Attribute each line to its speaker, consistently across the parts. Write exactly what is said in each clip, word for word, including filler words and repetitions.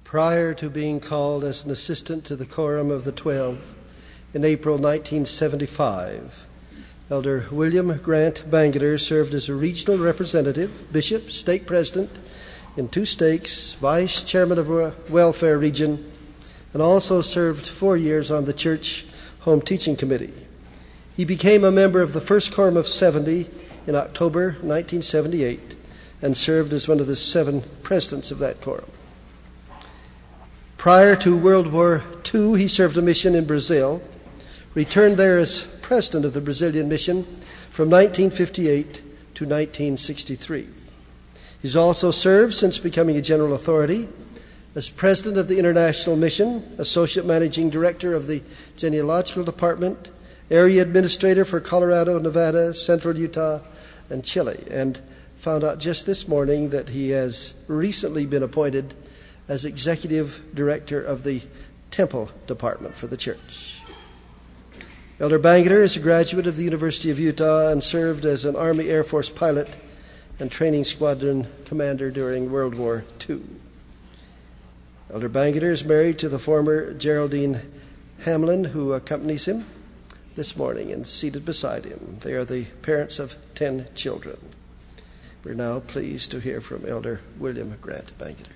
Speaker 1: prior to being called as an assistant to the Quorum of the Twelve in April nineteen seventy-five. Elder William Grant Bangerter served as a regional representative, bishop, stake president in two stakes, vice chairman of a welfare region, and also served four years on the church home teaching committee. He became a member of the First Quorum of seventy in October nineteen seventy-eight and served as one of the seven presidents of that quorum. Prior to World War Two, he served a mission in Brazil, returned there as president of the Brazilian mission from nineteen fifty-eight to nineteen sixty-three. He's also served, since becoming a general authority, as president of the International Mission, associate managing director of the genealogical department, area administrator for Colorado, Nevada, Central Utah, and Chile, and found out just this morning that he has recently been appointed as executive director of the Temple Department for the church. Elder Bangerter is a graduate of the University of Utah and served as an Army Air Force pilot and training squadron commander during World War Two. Elder Bangerter is married to the former Geraldine Hamlin, who accompanies him this morning and seated beside him. They are the parents of ten children. We're now pleased to hear from Elder William Grant Bangerter.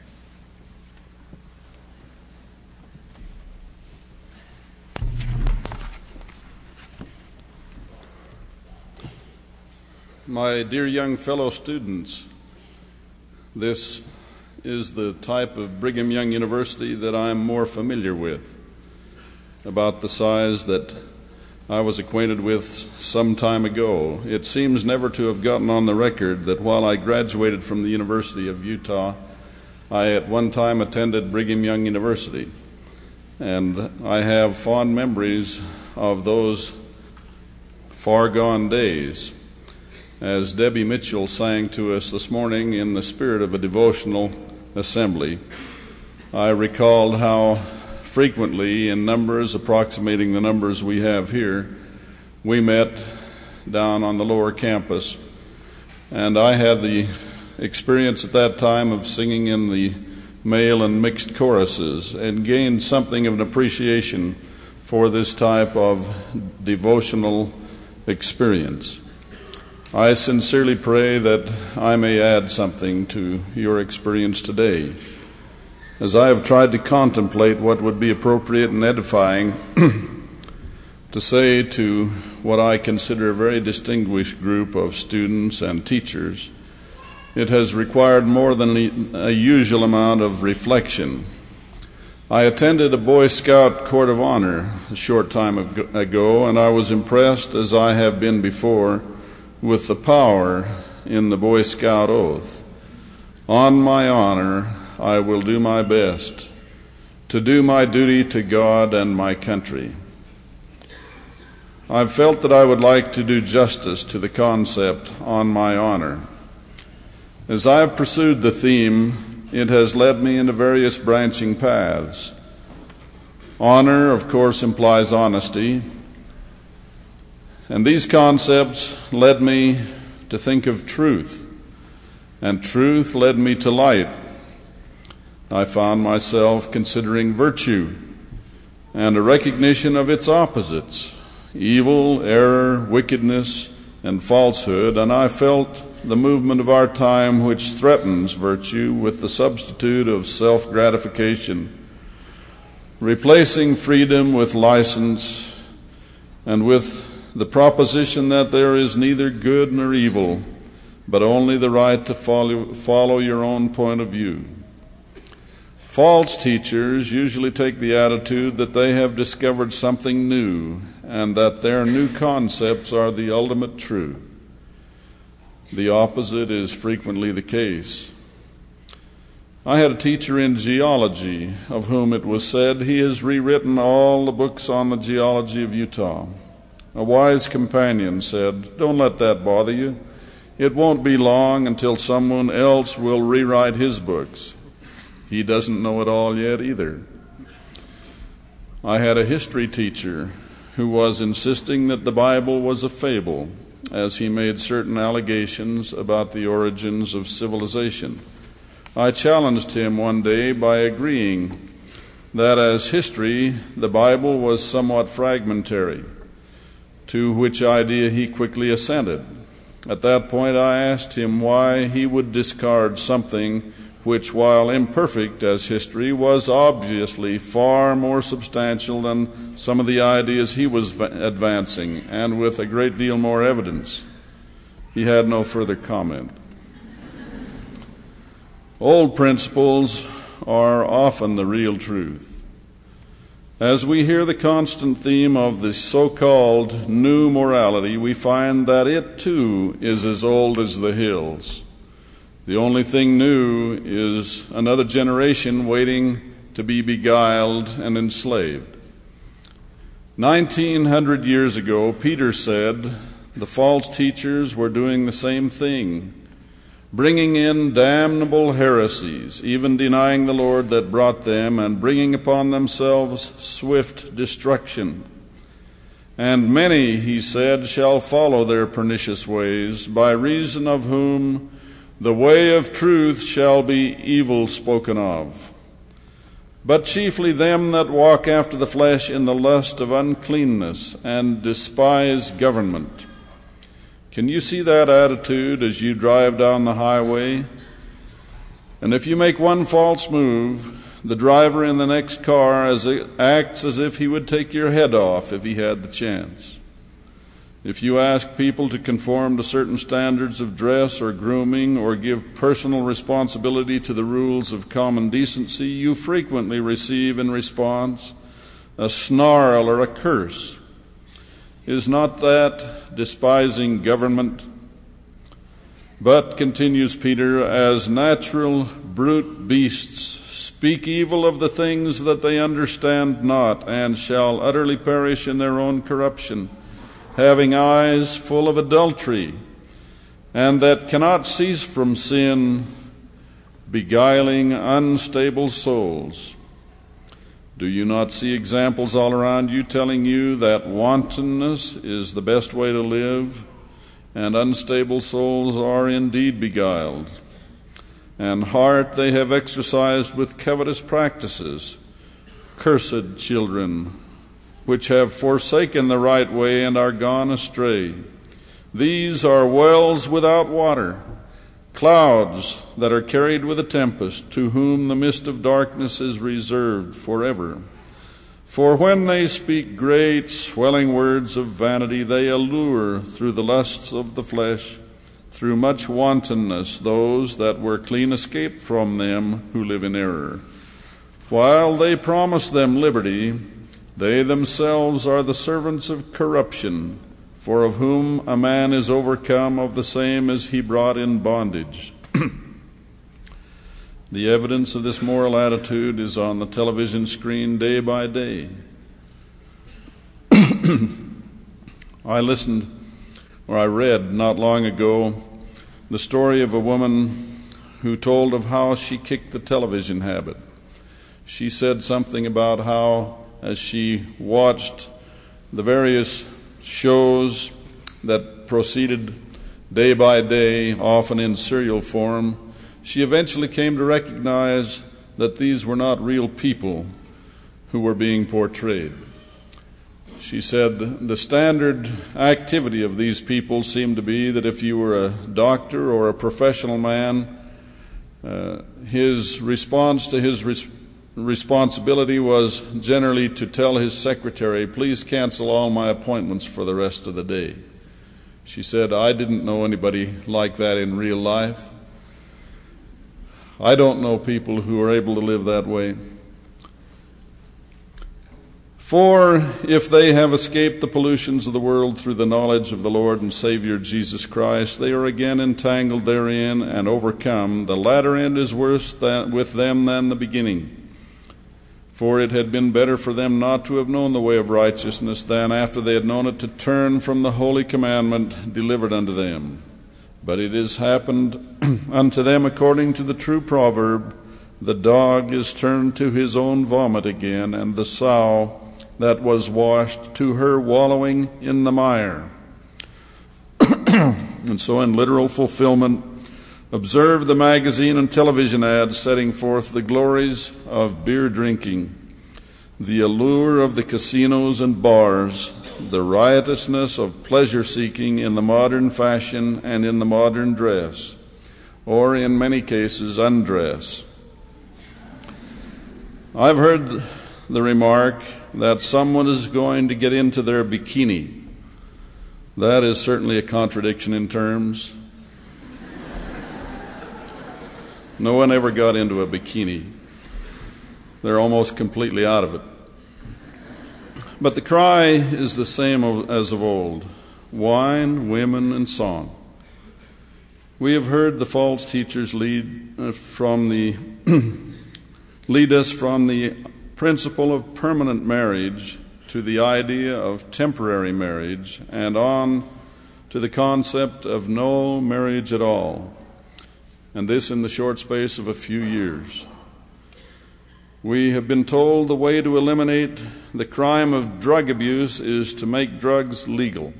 Speaker 2: My dear young fellow students, this is the type of Brigham Young University that I'm more familiar with, about the size that I was acquainted with some time ago. It seems never to have gotten on the record that while I graduated from the University of Utah, I at one time attended Brigham Young University, and I have fond memories of those far gone days. As Debbie Mitchell sang to us this morning in the spirit of a devotional assembly, I recalled how frequently, in numbers approximating the numbers we have here, we met down on the lower campus. And I had the experience at that time of singing in the male and mixed choruses and gained something of an appreciation for this type of devotional experience. I sincerely pray that I may add something to your experience today. As I have tried to contemplate what would be appropriate and edifying to say to what I consider a very distinguished group of students and teachers, it has required more than a usual amount of reflection. I attended a Boy Scout Court of Honor a short time ago, and I was impressed, as I have been before, with the power in the Boy Scout oath. On my honor, I will do my best to do my duty to God and my country. I've felt that I would like to do justice to the concept on my honor. As I have pursued the theme, it has led me into various branching paths. Honor, of course, implies honesty. And these concepts led me to think of truth, and truth led me to light. I found myself considering virtue and a recognition of its opposites, evil, error, wickedness, and falsehood, and I felt the movement of our time which threatens virtue with the substitute of self-gratification, replacing freedom with license, and with the proposition that there is neither good nor evil, but only the right to follow, follow your own point of view. False teachers usually take the attitude that they have discovered something new and that their new concepts are the ultimate truth. The opposite is frequently the case. I had a teacher in geology of whom it was said he has rewritten all the books on the geology of Utah. A wise companion said, "Don't let that bother you. It won't be long until someone else will rewrite his books. He doesn't know it all yet either." I had a history teacher who was insisting that the Bible was a fable, as he made certain allegations about the origins of civilization. I challenged him one day by agreeing that as history, the Bible was somewhat fragmentary, to which idea he quickly assented. At that point, I asked him why he would discard something which, while imperfect as history, was obviously far more substantial than some of the ideas he was advancing, and with a great deal more evidence. He had no further comment. Old principles are often the real truth. As we hear the constant theme of the so-called new morality, we find that it too is as old as the hills. The only thing new is another generation waiting to be beguiled and enslaved. Nineteen hundred years ago, Peter said the false teachers were doing the same thing, bringing in damnable heresies, even denying the Lord that brought them, and bringing upon themselves swift destruction. And many, he said, shall follow their pernicious ways, by reason of whom the way of truth shall be evil spoken of. But chiefly them that walk after the flesh in the lust of uncleanness, and despise government. Can you see that attitude as you drive down the highway? And if you make one false move, the driver in the next car as it acts as if he would take your head off if he had the chance. If you ask people to conform to certain standards of dress or grooming, or give personal responsibility to the rules of common decency, you frequently receive in response a snarl or a curse. Is not that despising government? But, continues Peter, as natural brute beasts speak evil of the things that they understand not, and shall utterly perish in their own corruption, having eyes full of adultery, and that cannot cease from sin, beguiling unstable souls. Do you not see examples all around you telling you that wantonness is the best way to live, and unstable souls are indeed beguiled? And heart they have exercised with covetous practices, cursed children, which have forsaken the right way and are gone astray. These are wells without water, clouds that are carried with a tempest, to whom the mist of darkness is reserved forever. For when they speak great, swelling words of vanity, they allure through the lusts of the flesh, through much wantonness, those that were clean escaped from them who live in error. While they promise them liberty, they themselves are the servants of corruption, for of whom a man is overcome, of the same is he brought in bondage. The evidence of this moral attitude is on the television screen day by day. I listened, or I read not long ago, the story of a woman who told of how she kicked the television habit. She said something about how, as she watched the various shows that proceeded day by day, often in serial form, she eventually came to recognize that these were not real people who were being portrayed. She said the standard activity of these people seemed to be that if you were a doctor or a professional man, uh, his response to his res- responsibility was generally to tell his secretary, please cancel all my appointments for the rest of the day. She said, I didn't know anybody like that in real life. I don't know people who are able to live that way. For if they have escaped the pollutions of the world through the knowledge of the Lord and Savior Jesus Christ, they are again entangled therein and overcome. The latter end is worse than, with them than the beginning. For it had been better for them not to have known the way of righteousness than, after they had known it, to turn from the holy commandment delivered unto them. But it has happened unto them according to the true proverb, the dog is turned to his own vomit again, and the sow that was washed to her wallowing in the mire. And so in literal fulfillment, Observe the magazine and television ads setting forth the glories of beer drinking, the allure of the casinos and bars, the riotousness of pleasure seeking in the modern fashion and in the modern dress, or in many cases undress. I've heard the remark that someone is going to get into their bikini. That is certainly a contradiction in terms. No one ever got into a bikini. They're almost completely out of it. But the cry is the same as of old: wine, women, and song. We have heard the false teachers lead from the lead us from the principle of permanent marriage to the idea of temporary marriage, and on to the concept of no marriage at all, and this in the short space of a few years. We have been told the way to eliminate the crime of drug abuse is to make drugs legal.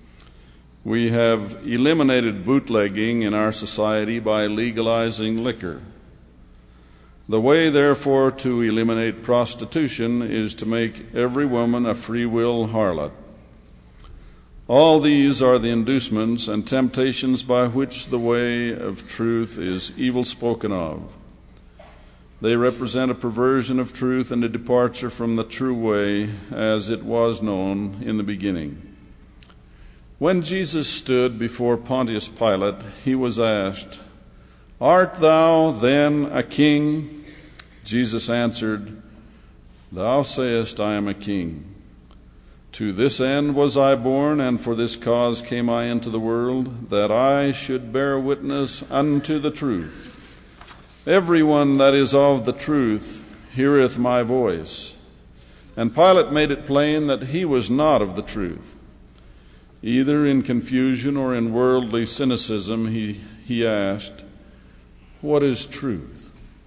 Speaker 2: We have eliminated bootlegging in our society by legalizing liquor. The way, therefore, to eliminate prostitution is to make every woman a free will harlot. All these are the inducements and temptations by which the way of truth is evil spoken of. They represent a perversion of truth and a departure from the true way as it was known in the beginning. When Jesus stood before Pontius Pilate, he was asked, "Art thou then a king?" Jesus answered, "Thou sayest I am a king. To this end was I born, and for this cause came I into the world, that I should bear witness unto the truth. Everyone that is of the truth heareth my voice." And Pilate made it plain that he was not of the truth. Either in confusion or in worldly cynicism, he, he asked, "What is truth?"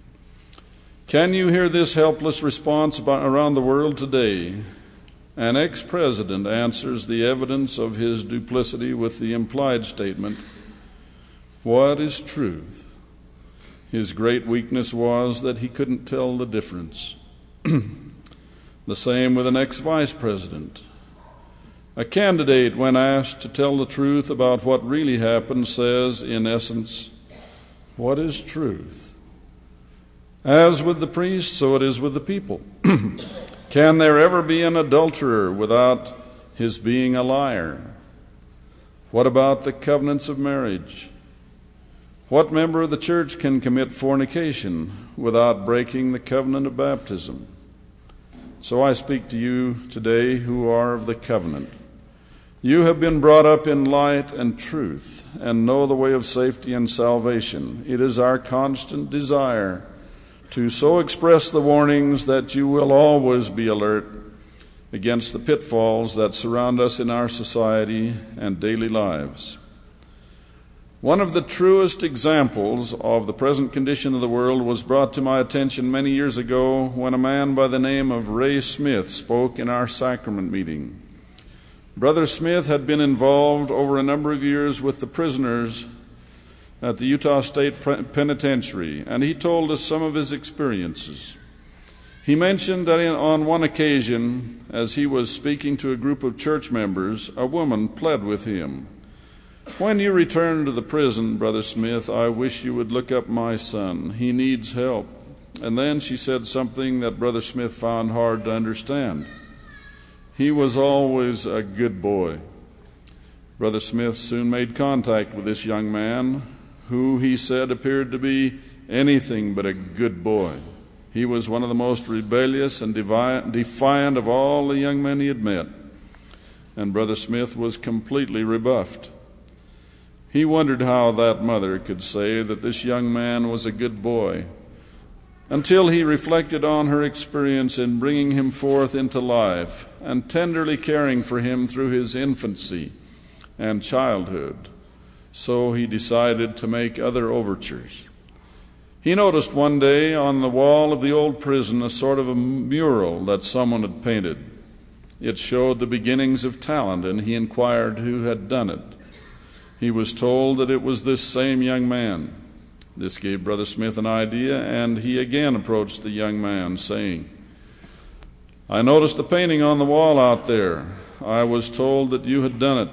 Speaker 2: Can you hear this helpless response about, around the world today? An ex-president answers the evidence of his duplicity with the implied statement, "What is truth?" His great weakness was that he couldn't tell the difference. The same with an ex-vice president. A candidate, when asked to tell the truth about what really happened, says, in essence, "What is truth?" As with the priest, so it is with the people. Can there ever be an adulterer without his being a liar? What about the covenants of marriage? What member of the church can commit fornication without breaking the covenant of baptism? So I speak to you today who are of the covenant. You have been brought up in light and truth and know the way of safety and salvation. It is our constant desire to so express the warnings that you will always be alert against the pitfalls that surround us in our society and daily lives. One of the truest examples of the present condition of the world was brought to my attention many years ago when a man by the name of Ray Smith spoke in our sacrament meeting. Brother Smith had been involved over a number of years with the prisoners at the Utah State Penitentiary, and he told us some of his experiences. He mentioned that in, on one occasion, as he was speaking to a group of church members, a woman pled with him, "When you return to the prison, Brother Smith, I wish you would look up my son. He needs help." And then she said something that Brother Smith found hard to understand. "He was always a good boy." Brother Smith soon made contact with this young man, who he said appeared to be anything but a good boy. He was one of the most rebellious and defiant of all the young men he had met, and Brother Smith was completely rebuffed. He wondered how that mother could say that this young man was a good boy, until he reflected on her experience in bringing him forth into life and tenderly caring for him through his infancy and childhood. So he decided to make other overtures. He noticed one day on the wall of the old prison a sort of a mural that someone had painted. It showed the beginnings of talent, and he inquired who had done it. He was told that it was this same young man. This gave Brother Smith an idea, and he again approached the young man, saying, "I noticed the painting on the wall out there. I was told that you had done it.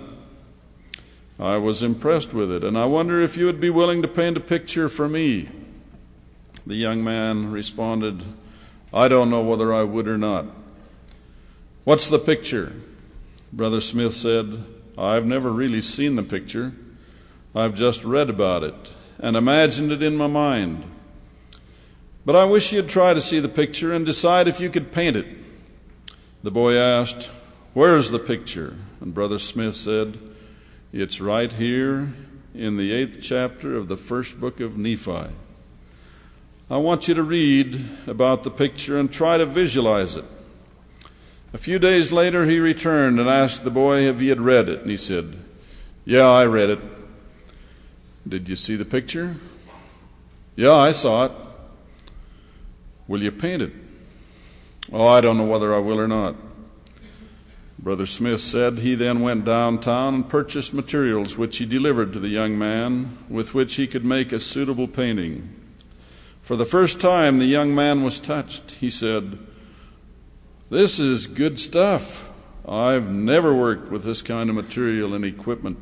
Speaker 2: I was impressed with it, and I wonder if you would be willing to paint a picture for me." The young man responded, "I don't know whether I would or not." "What's the picture?" Brother Smith said, "I've never really seen the picture. I've just read about it and imagined it in my mind. But I wish you'd try to see the picture and decide if you could paint it." The boy asked, "Where's the picture?" And Brother Smith said, "It's right here in the eighth chapter of the first book of Nephi. I want you to read about the picture and try to visualize it." A few days later he returned and asked the boy if he had read it, and he said, "Yeah, I read it." "Did you see the picture?" "Yeah, I saw it." "Will you paint it?" "Oh, I don't know whether I will or not." Brother Smith said he then went downtown and purchased materials which he delivered to the young man with which he could make a suitable painting. For the first time the young man was touched. He said, "This is good stuff. I've never worked with this kind of material and equipment."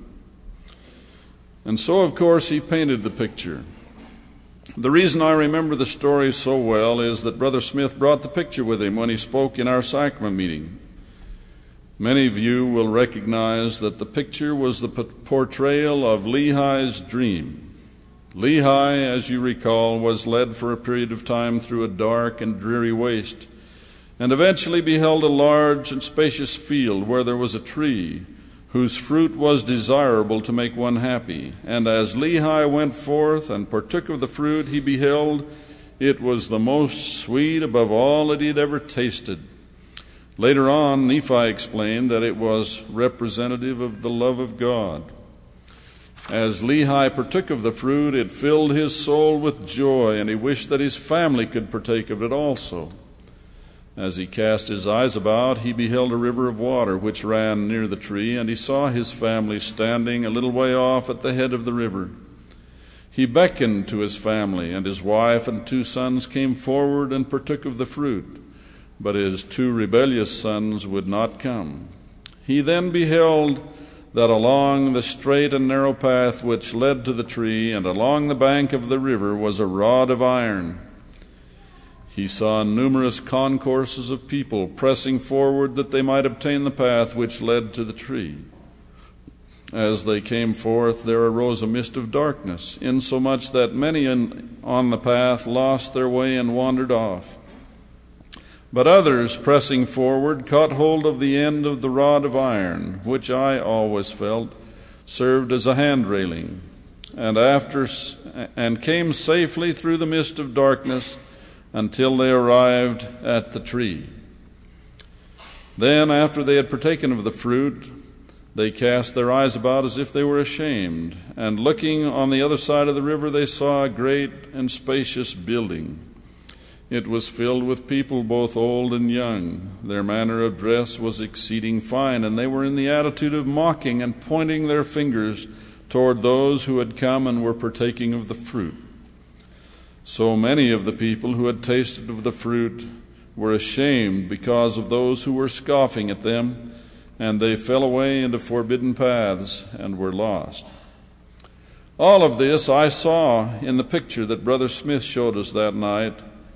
Speaker 2: And so, of course, he painted the picture. The reason I remember the story so well is that Brother Smith brought the picture with him when he spoke in our sacrament meeting. Many of you will recognize that the picture was the portrayal of Lehi's dream. Lehi, as you recall, was led for a period of time through a dark and dreary waste, and eventually beheld a large and spacious field where there was a tree whose fruit was desirable to make one happy. And as Lehi went forth and partook of the fruit, he beheld it was the most sweet above all that he had ever tasted. Later on, Nephi explained that it was representative of the love of God. As Lehi partook of the fruit, it filled his soul with joy, and he wished that his family could partake of it also. As he cast his eyes about, he beheld a river of water which ran near the tree, and he saw his family standing a little way off at the head of the river. He beckoned to his family, and his wife and two sons came forward and partook of the fruit, but his two rebellious sons would not come. He then beheld that along the straight and narrow path which led to the tree and along the bank of the river was a rod of iron. He saw numerous concourses of people pressing forward that they might obtain the path which led to the tree. As they came forth, there arose a mist of darkness, insomuch that many on the path lost their way and wandered off. But others, pressing forward, caught hold of the end of the rod of iron, which I always felt served as a hand railing, and after and came safely through the mist of darkness until they arrived at the tree. Then, after they had partaken of the fruit, they cast their eyes about as if they were ashamed, and looking on the other side of the river, they saw a great and spacious building. It was filled with people, both old and young. Their manner of dress was exceeding fine, and they were in the attitude of mocking and pointing their fingers toward those who had come and were partaking of the fruit. So many of the people who had tasted of the fruit were ashamed because of those who were scoffing at them, and they fell away into forbidden paths and were lost. All of this I saw in the picture that Brother Smith showed us that night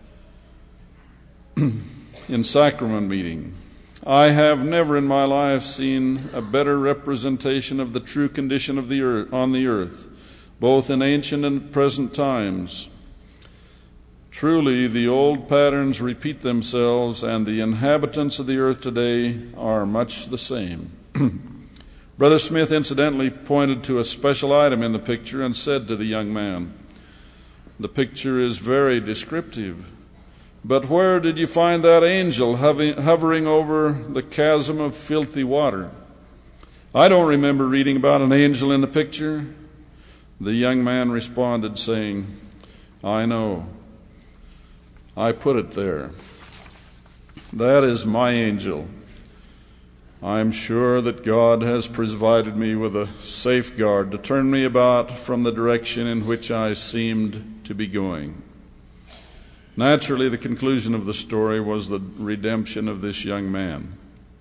Speaker 2: in sacrament meeting. I have never in my life seen a better representation of the true condition of the earth, on the earth, both in ancient and present times. Truly, the old patterns repeat themselves, and the inhabitants of the earth today are much the same. Brother Smith incidentally pointed to a special item in the picture and said to the young man, "The picture is very descriptive. But where did you find that angel hovering over the chasm of filthy water?" "I don't remember reading about an angel in the picture." The young man responded, saying, "I know. I put it there. That is my angel. I'm sure that God has provided me with a safeguard to turn me about from the direction in which I seemed to be going. Naturally, the conclusion of the story was the redemption of this young man.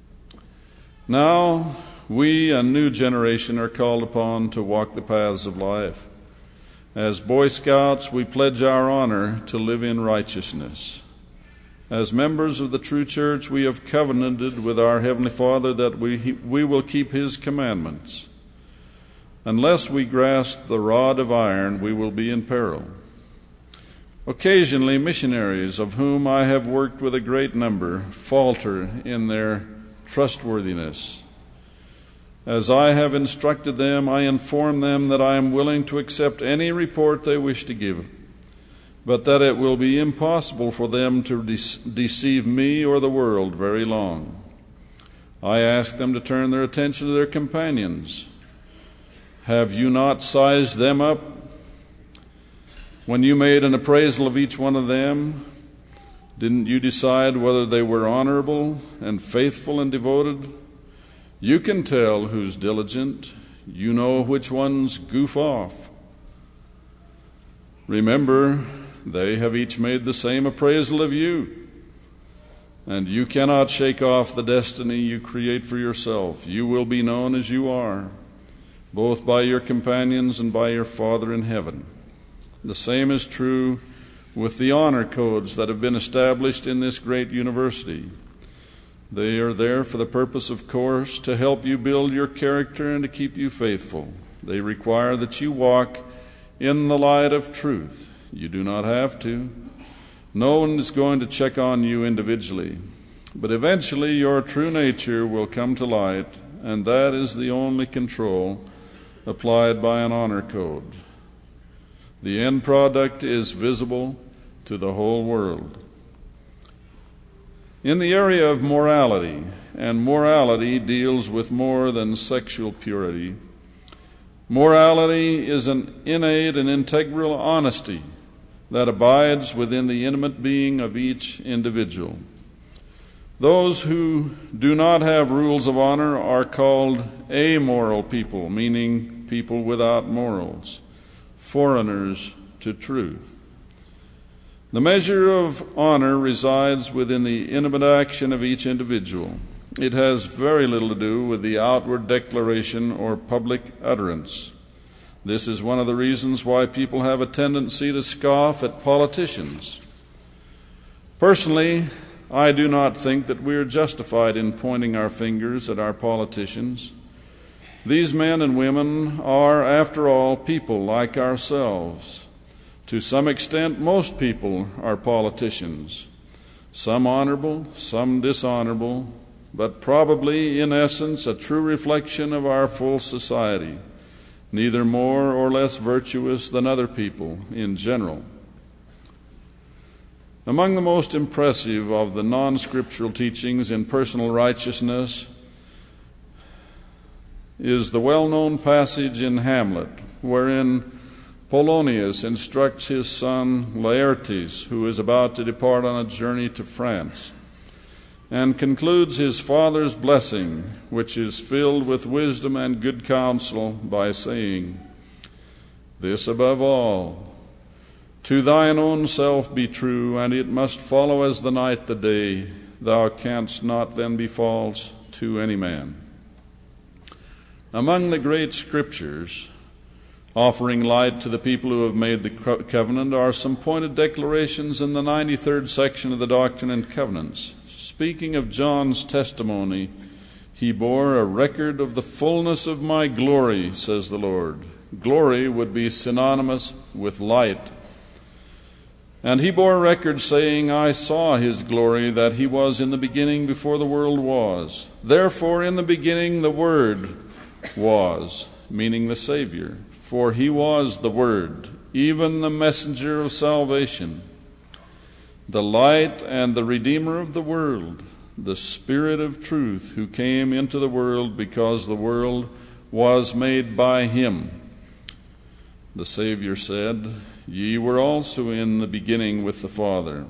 Speaker 2: Now, we, a new generation, are called upon to walk the paths of life. As Boy Scouts, we pledge our honor to live in righteousness. As members of the true church, we have covenanted with our Heavenly Father that we, we will keep His commandments. Unless we grasp the rod of iron, we will be in peril. Occasionally, missionaries, of whom I have worked with a great number, falter in their trustworthiness. As I have instructed them, I inform them that I am willing to accept any report they wish to give, but that it will be impossible for them to de- deceive me or the world very long. I ask them to turn their attention to their companions. Have you not sized them up? When you made an appraisal of each one of them, didn't you decide whether they were honorable and faithful and devoted? You can tell who's diligent. You know which ones goof off. Remember, they have each made the same appraisal of you, and you cannot shake off the destiny you create for yourself. You will be known as you are, both by your companions and by your Father in heaven. The same is true with the honor codes that have been established in this great university. They are there for the purpose, of course, to help you build your character and to keep you faithful. They require that you walk in the light of truth. You do not have to. No one is going to check on you individually. But eventually your true nature will come to light, and that is the only control applied by an honor code. The end product is visible to the whole world. In the area of morality, and morality deals with more than sexual purity, morality is an innate and integral honesty that abides within the intimate being of each individual. Those who do not have rules of honor are called amoral people, meaning people without morals, foreigners to truth. The measure of honor resides within the intimate action of each individual. It has very little to do with the outward declaration or public utterance. This is one of the reasons why people have a tendency to scoff at politicians. Personally, I do not think that we are justified in pointing our fingers at our politicians. These men and women are, after all, people like ourselves. To some extent, most people are politicians, some honorable, some dishonorable, but probably, in essence, a true reflection of our full society, neither more or less virtuous than other people in general. Among the most impressive of the non-scriptural teachings in personal righteousness is the well-known passage in Hamlet, wherein Polonius instructs his son Laertes, who is about to depart on a journey to France, and concludes his father's blessing, which is filled with wisdom and good counsel, by saying, "This above all, to thine own self be true, and it must follow as the night the day. Thou canst not then be false to any man." Among the great scriptures offering light to the people who have made the covenant are some pointed declarations in the ninety-third section of the Doctrine and Covenants. Speaking of John's testimony, he bore a record of the fullness of my glory, says the Lord. Glory would be synonymous with light. And he bore record, saying, I saw his glory, that he was in the beginning before the world was. Therefore in the beginning the Word was, meaning the Savior. For he was the Word, even the messenger of salvation, the light and the Redeemer of the world, the Spirit of truth, who came into the world because the world was made by him. The Savior said, Ye were also in the beginning with the Father.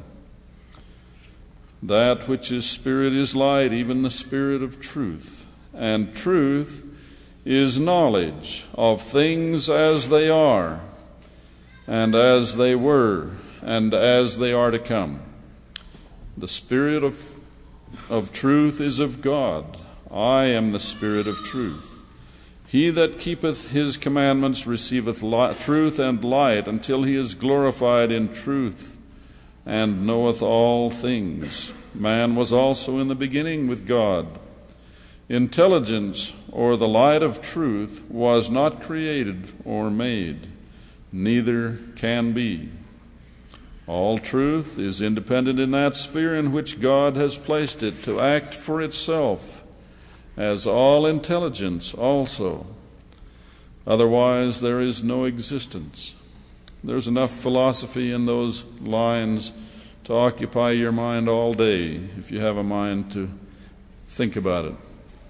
Speaker 2: That which is Spirit is light, even the Spirit of truth. And truth is knowledge of things as they are, and as they were, and as they are to come. The Spirit of, of truth is of God. I am the Spirit of truth. He that keepeth his commandments receiveth li- truth and light, until he is glorified in truth, and knoweth all things. Man was also in the beginning with God. Intelligence, or the light of truth, was not created or made, neither can be. All truth is independent in that sphere in which God has placed it to act for itself, as all intelligence also. Otherwise, there is no existence. There's enough philosophy in those lines to occupy your mind all day, if you have a mind to think about it.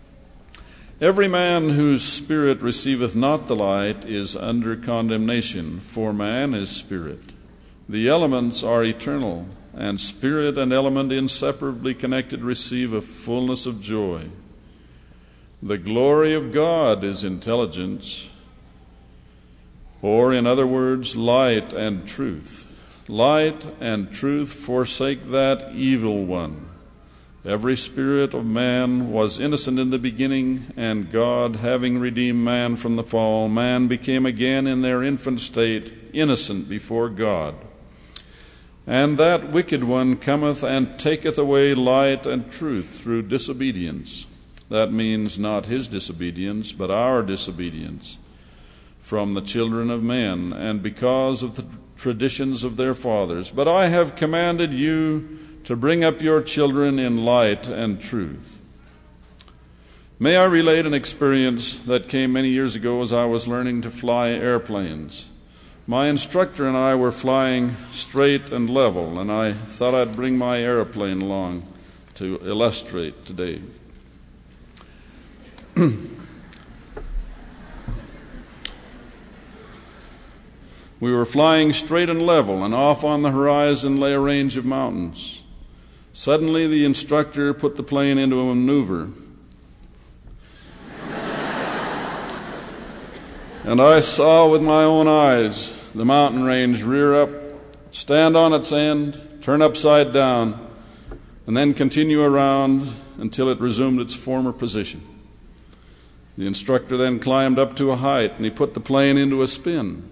Speaker 2: Every man whose spirit receiveth not the light is under condemnation, for man is spirit. The elements are eternal, and spirit and element inseparably connected receive a fullness of joy. The glory of God is intelligence, or in other words, light and truth. Light and truth forsake that evil one. Every spirit of man was innocent in the beginning, and God, having redeemed man from the fall, man became again in their infant state innocent before God. And that wicked one cometh and taketh away light and truth through disobedience. That means not his disobedience, but our disobedience from the children of men, and because of the traditions of their fathers. But I have commanded you to bring up your children in light and truth. May I relate an experience that came many years ago as I was learning to fly airplanes. My instructor and I were flying straight and level, and I thought I'd bring my airplane along to illustrate today. We were flying straight and level, and off on the horizon lay a range of mountains. Suddenly, the instructor put the plane into a maneuver. And I saw with my own eyes the mountain range rear up, stand on its end, turn upside down, and then continue around until it resumed its former position. The instructor then climbed up to a height, and he put the plane into a spin.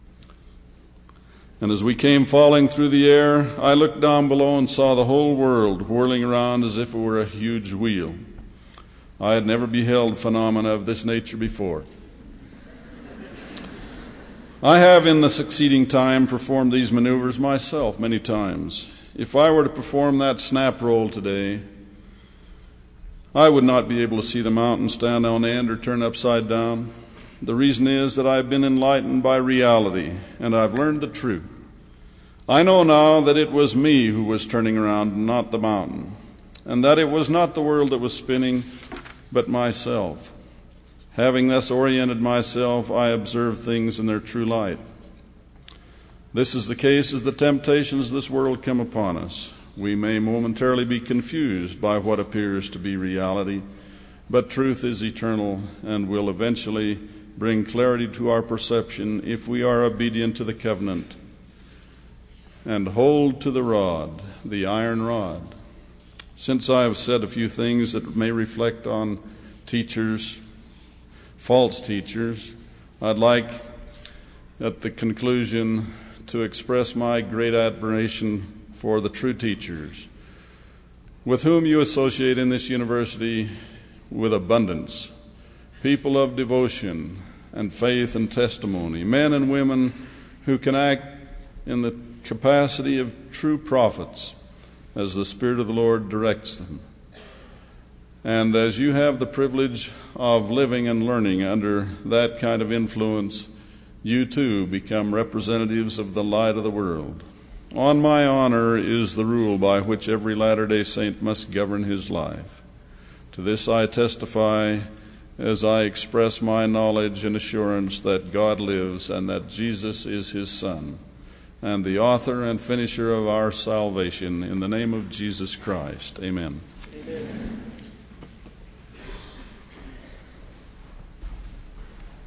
Speaker 2: And as we came falling through the air, I looked down below and saw the whole world whirling around as if it were a huge wheel. I had never beheld phenomena of this nature before. I have in the succeeding time performed these maneuvers myself many times. If I were to perform that snap roll today, I would not be able to see the mountain stand on end or turn upside down. The reason is that I've been enlightened by reality, and I've learned the truth. I know now that it was me who was turning around, not the mountain, and that it was not the world that was spinning, but myself. Having thus oriented myself, I observe things in their true light. This is the case as the temptations of this world come upon us. We may momentarily be confused by what appears to be reality, but truth is eternal and will eventually bring clarity to our perception if we are obedient to the covenant and hold to the rod, the iron rod. Since I have said a few things that may reflect on teachers, false teachers, I'd like at the conclusion to express my great admiration for the true teachers with whom you associate in this university with abundance, people of devotion and faith and testimony, men and women who can act in the capacity of true prophets as the Spirit of the Lord directs them. And as you have the privilege of living and learning under that kind of influence, you too become representatives of the light of the world. On my honor is the rule by which every Latter-day Saint must govern his life. To this I testify as I express my knowledge and assurance that God lives and that Jesus is his Son, and the author and finisher of our salvation, in the name of Jesus Christ. Amen. Amen.